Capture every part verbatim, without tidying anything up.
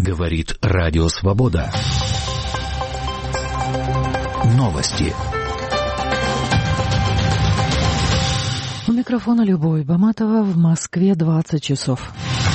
Говорит Радио Свобода. Новости. У микрофона Любовь Баматова. В Москве двадцать часов.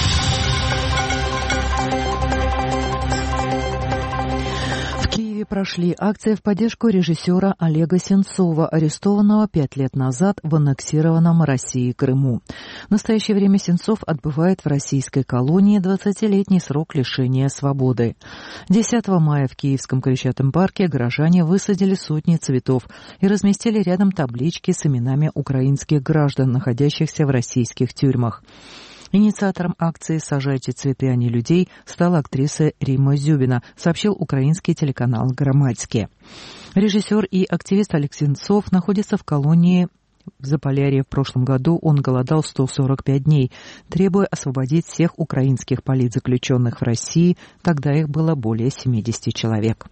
Прошли акции в поддержку режиссера Олега Сенцова, арестованного пять лет назад в аннексированном Россией Крыму. В настоящее время Сенцов отбывает в российской колонии двадцатилетний срок лишения свободы. десятого мая в Киевском Крещатом парке горожане высадили сотни цветов и разместили рядом таблички с именами украинских граждан, находящихся в российских тюрьмах. Инициатором акции «Сажайте цветы, а не людей» стала актриса Римма Зюбина, сообщил украинский телеканал «Громадьке». Режиссер и активист Олег Сенцов находится в колонии в Заполярье. В прошлом году он голодал сто сорок пять дней, требуя освободить всех украинских политзаключенных в России, тогда их было более семидесяти человек.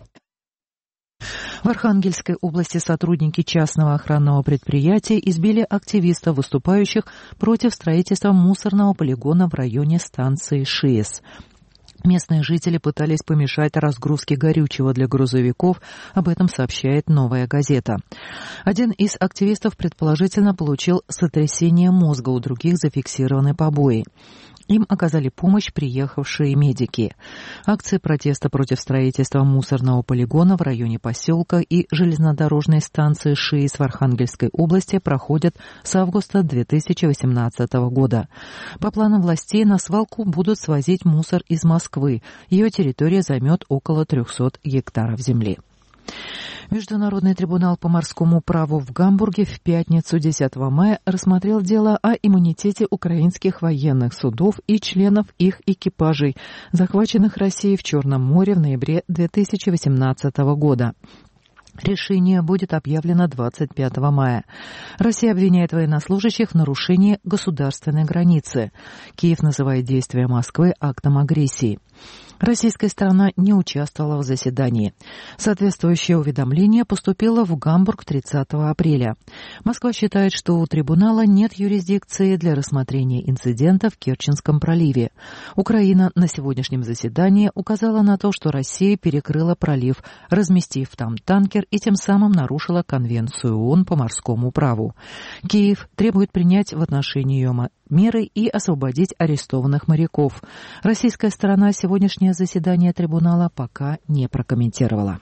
В Архангельской области сотрудники частного охранного предприятия избили активистов, выступающих против строительства мусорного полигона в районе станции ШИЭС. Местные жители пытались помешать разгрузке горючего для грузовиков, об этом сообщает «Новая газета». Один из активистов предположительно получил сотрясение мозга, у других зафиксированы побои. Им оказали помощь приехавшие медики. Акции протеста против строительства мусорного полигона в районе поселка и железнодорожной станции ШИЭС в Архангельской области проходят с августа две тысячи восемнадцатого года. По планам властей на свалку будут свозить мусор из Москвы. Ее территория займет около трехсот гектаров земли. Международный трибунал по морскому праву в Гамбурге в пятницу десятого мая рассмотрел дело о иммунитете украинских военных судов и членов их экипажей, захваченных Россией в Черном море в ноябре две тысячи восемнадцатого года. Решение будет объявлено двадцать пятого мая. Россия обвиняет военнослужащих в нарушении государственной границы. Киев называет действия Москвы актом агрессии. Российская сторона не участвовала в заседании. Соответствующее уведомление поступило в Гамбург тридцатого апреля. Москва считает, что у трибунала нет юрисдикции для рассмотрения инцидента в Керченском проливе. Украина на сегодняшнем заседании указала на то, что Россия перекрыла пролив, разместив там танкер, и тем самым нарушила Конвенцию ООН по морскому праву. Киев требует принять в отношении ее меры и освободить арестованных моряков. Российская сторона сегодняшнее заседание трибунала пока не прокомментировала.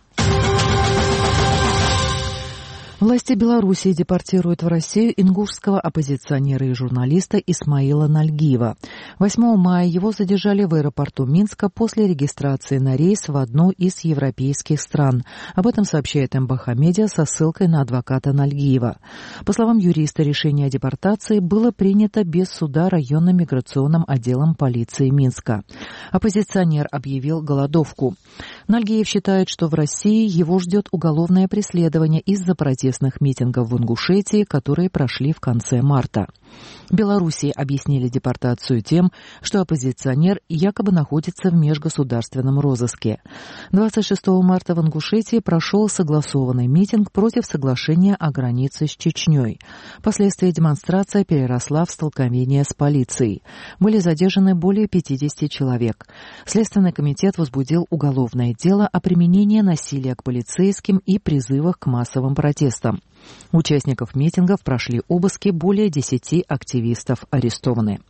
Власти Белоруссии депортируют в Россию ингушского оппозиционера и журналиста Исмаила Нальгиева. восьмого мая его задержали в аэропорту Минска после регистрации на рейс в одну из европейских стран. Об этом сообщает эм бэ ха Медиа со ссылкой на адвоката Нальгиева. По словам юриста, решение о депортации было принято без суда районным миграционным отделом полиции Минска. Оппозиционер объявил голодовку. Нальгиев считает, что в России его ждет уголовное преследование из-за протестов митингов в Ингушетии, которые прошли в конце марта. В Белоруссии объяснили депортацию тем, что оппозиционер якобы находится в межгосударственном розыске. двадцать шестого марта в Ингушетии прошел согласованный митинг против соглашения о границе с Чечней. Впоследствии демонстрация переросла в столкновение с полицией. Были задержаны более пятидесяти человек. Следственный комитет возбудил уголовное дело о применении насилия к полицейским и призывах к массовым протестам. Участников митингов прошли обыски, более десяти активистов арестованы.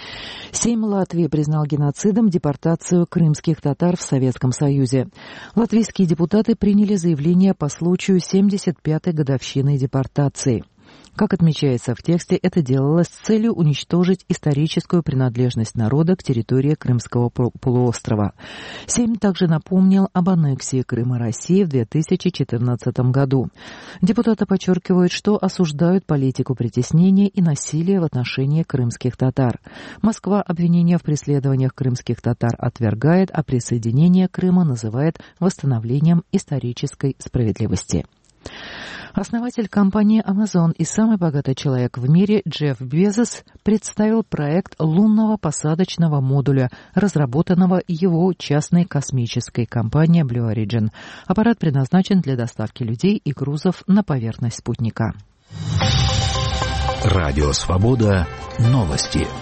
Сейм Латвии признал геноцидом депортацию крымских татар в Советском Союзе. Латвийские депутаты приняли заявление по случаю семьдесят пятой годовщины депортации. Как отмечается в тексте, это делалось с целью уничтожить историческую принадлежность народа к территории Крымского полуострова. Сейм также напомнил об аннексии Крыма России в две тысячи четырнадцатом году. Депутаты подчеркивают, что осуждают политику притеснения и насилия в отношении крымских татар. Москва обвинения в преследованиях крымских татар отвергает, а присоединение Крыма называет восстановлением исторической справедливости. Основатель компании Amazon и самый богатый человек в мире Джефф Безос представил проект лунного посадочного модуля, разработанного его частной космической компанией Blue Origin. Аппарат предназначен для доставки людей и грузов на поверхность спутника. Радио Свобода. Новости.